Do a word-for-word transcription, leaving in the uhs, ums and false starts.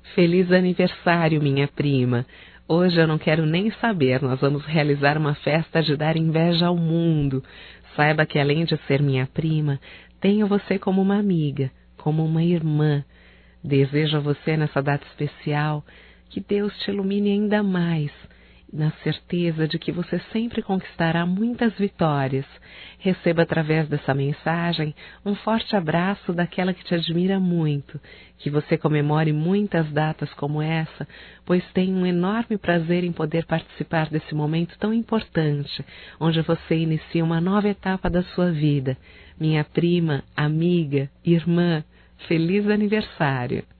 Feliz aniversário, minha prima. Hoje eu não quero nem saber, nós vamos realizar uma festa de dar inveja ao mundo. Saiba que além de ser minha prima, tenho você como uma amiga, como uma irmã. Desejo a você nessa data especial que Deus te ilumine ainda mais, na certeza de que você sempre conquistará muitas vitórias. Receba através dessa mensagem um forte abraço daquela que te admira muito, que você comemore muitas datas como essa, pois tem um enorme prazer em poder participar desse momento tão importante, onde você inicia uma nova etapa da sua vida. Minha prima, amiga, irmã, feliz aniversário!